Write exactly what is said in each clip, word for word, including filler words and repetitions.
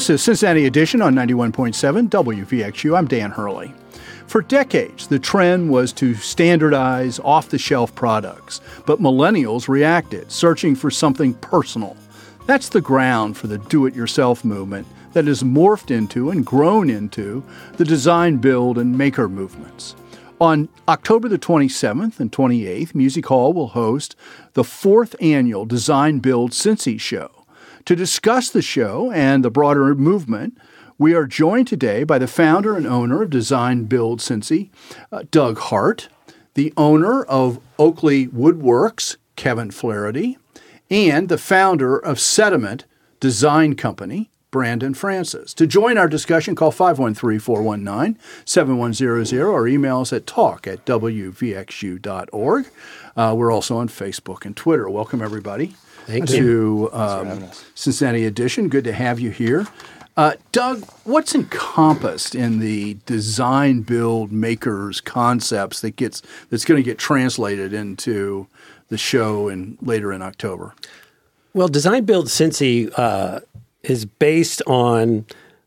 This is Cincinnati Edition on ninety-one point seven W V X U. I'm Dan Hurley. For decades, the trend was to standardize off-the-shelf products, but millennials reacted, searching for something personal. That's the ground for the do-it-yourself movement that has morphed into and grown into the design, build, and maker movements. On October the twenty-seventh and twenty-eighth, Music Hall will host the fourth annual Design Build Cincy Show. To discuss the show and the broader movement, we are joined today by the founder and owner of Design Build Cincy, uh, Doug Hart, the owner of Oakley Woodworks, Kevin Flaherty, and the founder of Sediment Design Company, Brandon Francis. To join our discussion, call five one three, four one nine, seven one zero zero or email us at talk at w v x u dot org. Uh, we're also on Facebook and Twitter. Welcome, everybody. Thank to you. Um, Cincinnati Edition. Good to have you here. Uh, Doug, what's encompassed in the design, build, makers concepts that gets that's going to get translated into the show and later in October? Well, Design Build Cincy uh, is based on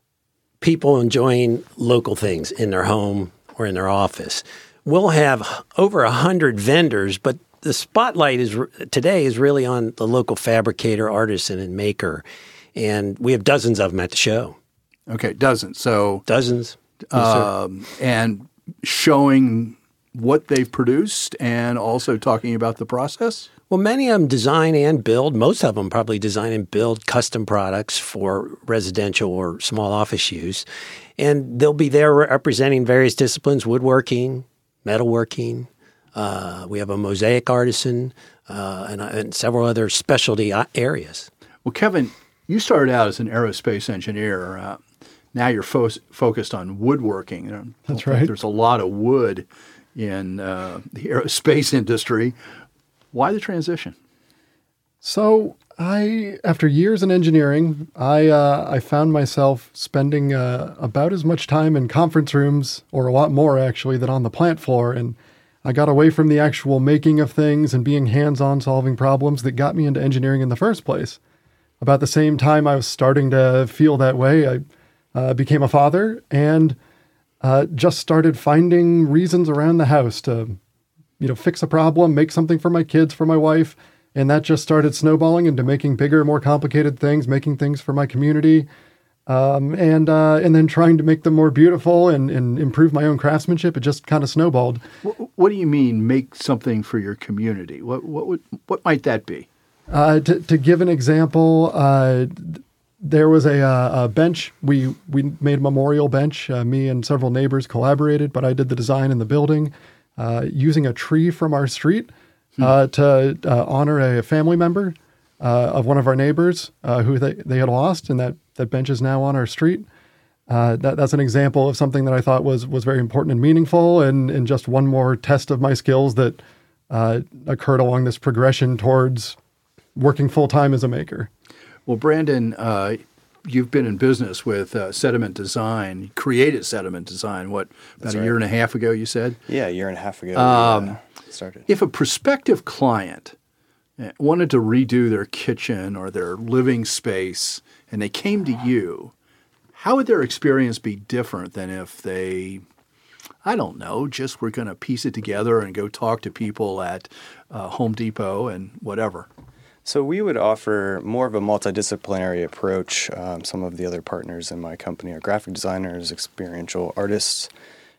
people enjoying local things in their home or in their office. We'll have over a hundred vendors, but the spotlight is today is really on the local fabricator, artisan, and maker, and we have dozens of them at the show. Okay, dozens. So dozens, um, yes, and showing what they've produced, and also talking about the process. Well, many of them design and build. Most of them probably design and build custom products for residential or small office use, and they'll be there representing various disciplines: woodworking, metalworking. Uh, we have a mosaic artisan uh, and, and several other specialty areas. Well, Kevin, you started out as an aerospace engineer. Uh, now you're fo- focused on woodworking. That's right. There's a lot of wood in uh, the aerospace industry. Why the transition? So I, after years in engineering, I uh, I found myself spending uh, about as much time in conference rooms, or a lot more actually, than on the plant floor. And I got away from the actual making of things and being hands-on solving problems that got me into engineering in the first place. About the same time I was starting to feel that way, I uh, became a father and uh, just started finding reasons around the house to, you know, fix a problem, make something for my kids, for my wife. And that just started snowballing into making bigger, more complicated things, making things for my community. Um, and uh, and then trying to make them more beautiful and, and improve my own craftsmanship. It just kind of snowballed. What, what do you mean, make something for your community? What what would what might that be? Uh, to, to give an example, uh, there was a, a bench. We we made a memorial bench. Uh, me and several neighbors collaborated, but I did the design in the building uh, using a tree from our street uh, hmm. to uh, honor a family member uh, of one of our neighbors uh, who they, they had lost, and that That bench is now on our street. Uh, that, that's an example of something that I thought was was very important and meaningful, and, and just one more test of my skills that uh, occurred along this progression towards working full-time as a maker. Well, Brandon, uh, you've been in business with uh, Sediment Design. You created Sediment Design, what, about That's a right. year and a half ago, you said? Yeah, a year and a half ago Um, we uh, started. If a prospective client wanted to redo their kitchen or their living space and they came to you, how would their experience be different than if they, I don't know, just were going to piece it together and go talk to people at uh, Home Depot and whatever? So we would offer more of a multidisciplinary approach. Um, some of the other partners in my company are graphic designers, experiential artists,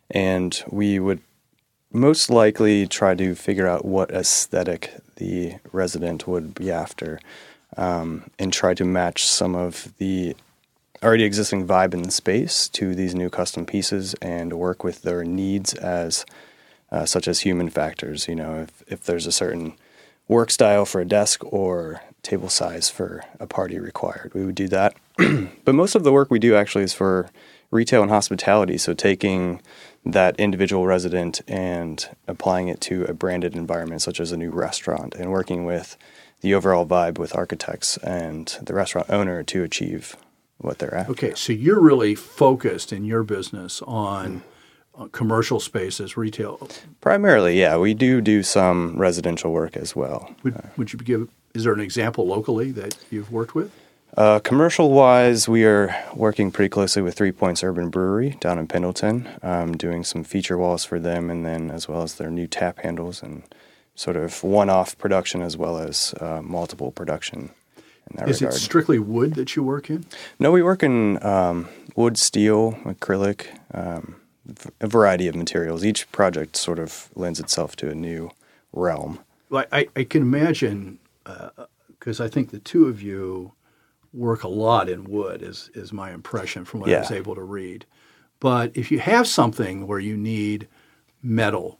and we would most likely try to figure out what aesthetic the resident would be after. Um, and try to match some of the already existing vibe in the space to these new custom pieces and work with their needs as uh, such as human factors. You know, if, if there's a certain work style for a desk or table size for a party required, we would do that. But most of the work we do actually is for retail and hospitality. So taking that individual resident and applying it to a branded environment such as a new restaurant and working with the overall vibe with architects and the restaurant owner to achieve what they're after. Okay, so you're really focused in your business on uh, commercial spaces, retail. Primarily, yeah. We do do some residential work as well. Would, would you give, is there an example locally that you've worked with? Uh, commercial-wise, we are working pretty closely with Three Points Urban Brewery down in Pendleton, um, doing some feature walls for them, and then as well as their new tap handles and sort of one-off production as well as uh, multiple production in that Is regard. it strictly wood that you work in? No, we work in um, wood, steel, acrylic, um, a variety of materials. Each project sort of lends itself to a new realm. Well, I, I can imagine, because uh, I think the two of you work a lot in wood, is, is my impression from what Yeah. I was able to read. But if you have something where you need metal,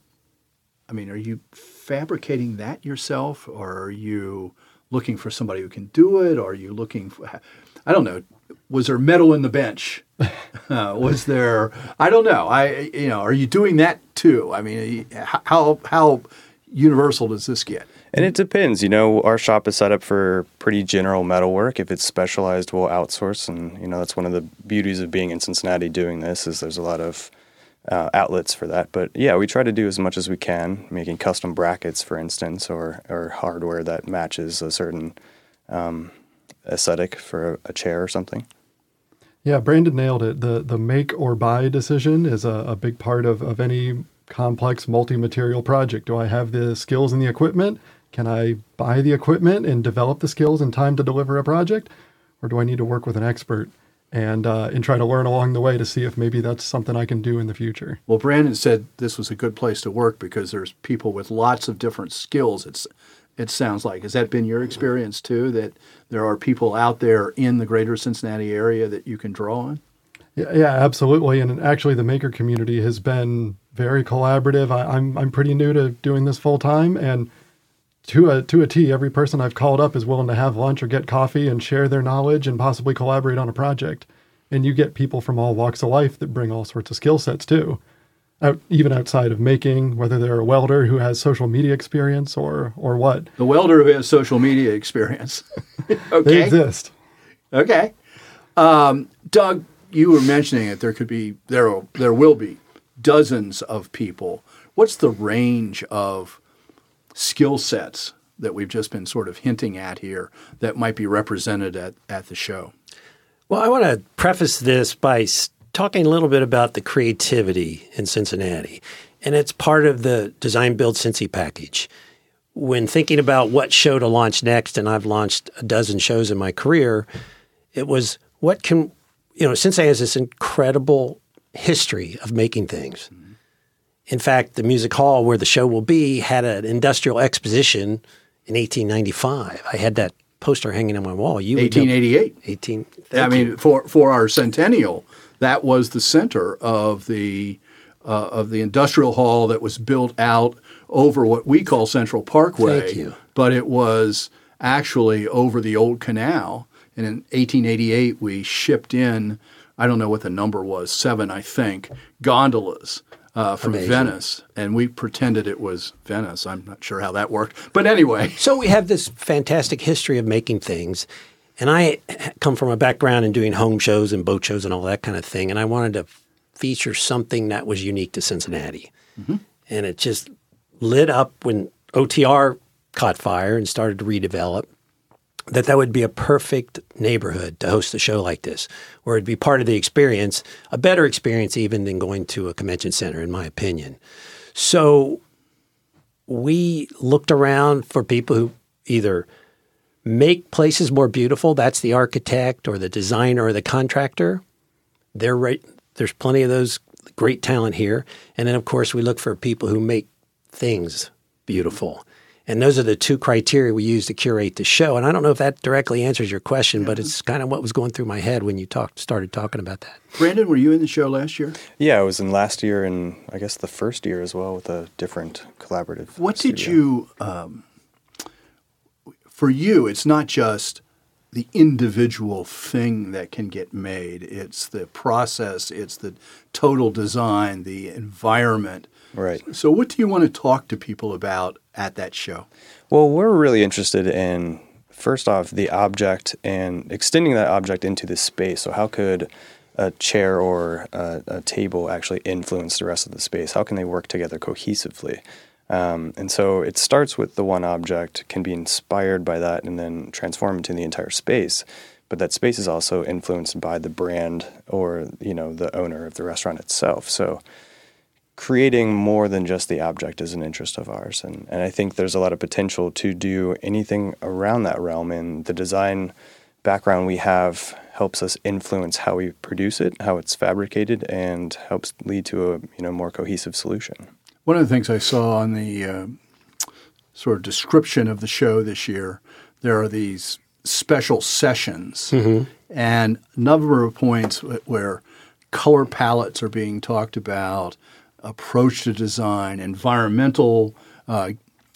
I mean, are you fabricating that yourself, or are you looking for somebody who can do it? Or are you looking for, I don't know, was there metal in the bench? uh, was there, I don't know. I, you know, are you doing that too? I mean, how, how universal does this get? And it depends. You know, our shop is set up for pretty general metal work. If it's specialized, we'll outsource. And, you know, that's one of the beauties of being in Cincinnati doing this, is there's a lot of uh, outlets for that. But, yeah, we try to do as much as we can, making custom brackets, for instance, or, or hardware that matches a certain um, aesthetic for a, a chair or something. Yeah, Brandon nailed it. The the make or buy decision is a, a big part of, of any complex multi-material project. Do I have the skills and the equipment? Can I buy the equipment and develop the skills in time to deliver a project? Or do I need to work with an expert and uh, and try to learn along the way to see if maybe that's something I can do in the future? Well, Brandon said this was a good place to work because there's people with lots of different skills. It's it sounds like. Has that been your experience too, that there are people out there in the greater Cincinnati area that you can draw on? Yeah, yeah, absolutely. And actually, the maker community has been very collaborative. I, I'm I'm pretty new to doing this full time, and to a to a T, every person I've called up is willing to have lunch or get coffee and share their knowledge and possibly collaborate on a project. And you get people from all walks of life that bring all sorts of skill sets too, out, even outside of making, whether they're a welder who has social media experience or or what. The welder who has social media experience. Okay. They exist. Okay. Um, Doug, you were mentioning that there could be, there there will be dozens of people. What's the range of skill sets that we've just been sort of hinting at here that might be represented at, at the show? Well, I want to preface this by talking a little bit about the creativity in Cincinnati. And it's part of the Design Build Cincy package. When thinking about what show to launch next, and I've launched a dozen shows in my career, it was what can, you know, Cincinnati has this incredible history of making things. Mm-hmm. In fact, the music hall where the show will be had an industrial exposition in eighteen ninety-five. I had that poster hanging on my wall. You eighteen eighty-eight. eighteen. I mean, you. for for our centennial, that was the center of the uh, of the industrial hall that was built out over what we call Central Parkway. Thank you. But it was actually over the old canal. And in eighteen eighty-eight, we shipped in, I don't know what the number was, seven, I think, gondolas uh, from Amazing. Venice. And we pretended it was Venice. I'm not sure how that worked. But anyway. So we have this fantastic history of making things. And I come from a background in doing home shows and boat shows and all that kind of thing. And I wanted to feature something that was unique to Cincinnati. Mm-hmm. And it just lit up when O T R caught fire and started to redevelop, that that would be a perfect neighborhood to host a show like this, where it'd be part of the experience, a better experience even than going to a convention center, in my opinion. So we looked around for people who either make places more beautiful, that's the architect or the designer or the contractor. They're right, there's plenty of those great talent here. And then, of course, we look for people who make things beautiful. And those are the two criteria we use to curate the show. And I don't know if that directly answers your question, but it's kind of what was going through my head when you talked, started talking about that. Brandon, were you in the show last year? Yeah, I was in last year and I guess the first year as well with a different collaborative What studio. did you, um, for you, it's not just the individual thing that can get made. It's the process, it's the total design, the environment. Right. So what do you want to talk to people about at that show? Well, we're really interested in, first off, the object and extending that object into this space. So how could a chair or a, a table actually influence the rest of the space? How can they work together cohesively? Um, and so it starts with the one object, can be inspired by that, and then transform into the entire space. but that space is also influenced by the brand or, you know, the owner of the restaurant itself. So creating more than just the object is an interest of ours. And, and I think there's a lot of potential to do anything around that realm. And the design background we have helps us influence how we produce it, how it's fabricated, and helps lead to a, you know, more cohesive solution. One of the things I saw on the uh, sort of description of the show this year, there are these special sessions mm-hmm. and a number of points where color palettes are being talked about, approach to design, environmental uh,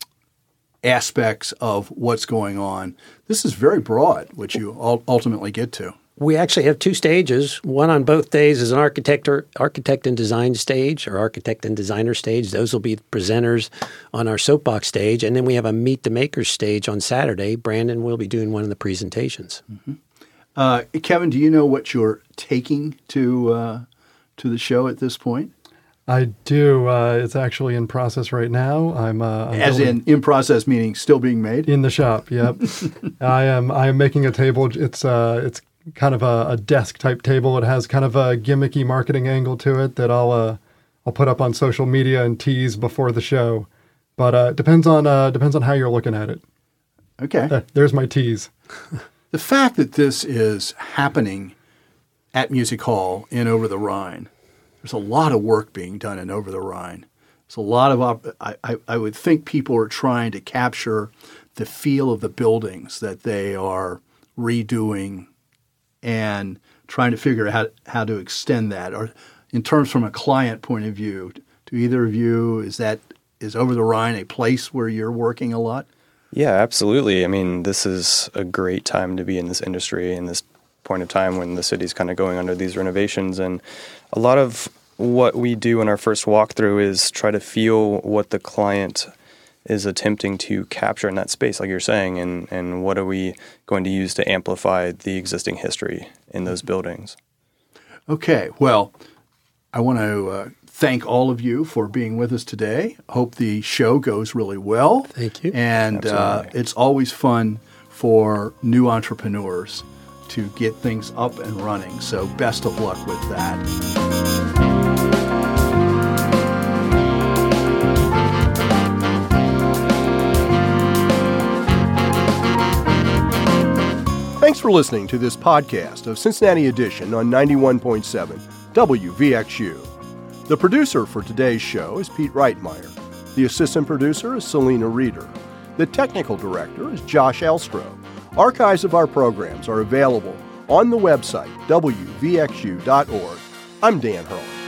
aspects of what's going on. This is very broad, which you ultimately get to. We actually have two stages. One on both days is an architect or architect and design stage or architect and designer stage. Those will be presenters on our soapbox stage. And then we have a Meet the Makers stage on Saturday. Brandon will be doing one of the presentations. Mm-hmm. Uh, Kevin, do you know what you're taking to uh, to the show at this point? I do. Uh, it's actually in process right now. I'm, uh, I'm as in in process, meaning still being made in the shop. Yep. I am. I am making a table. It's uh, it's kind of a, a desk type table. It has kind of a gimmicky marketing angle to it that I'll uh, I'll put up on social media and tease before the show. But uh, it depends on uh, depends on how you're looking at it. Okay. Uh, there's my tease. The fact that this is happening at Music Hall in Over the Rhine. There's a lot of work being done in Over the Rhine. There's a lot of op- I, I, I would think people are trying to capture the feel of the buildings that they are redoing and trying to figure out how, how to extend that. Or in terms from a client point of view, to either of you, is that is Over the Rhine a place where you're working a lot? Yeah, absolutely. I mean, this is a great time to be in this industry in this point of time when the city's kind of going under these renovations. And a lot of what we do in our first walkthrough is try to feel what the client is attempting to capture in that space, like you're saying, and, and what are we going to use to amplify the existing history in those buildings. Okay, well, I want to uh, thank all of you for being with us today. Hope the show goes really well. Thank you. And uh, it's always fun for new entrepreneurs to get things up and running. So best of luck with that. Thanks for listening to this podcast of Cincinnati Edition on ninety-one point seven W V X U. The producer for today's show is Pete Reitmeyer. The assistant producer is Selena Reeder. The technical director is Josh Elstro. Archives of our programs are available on the website w v x u dot org. I'm Dan Hurley.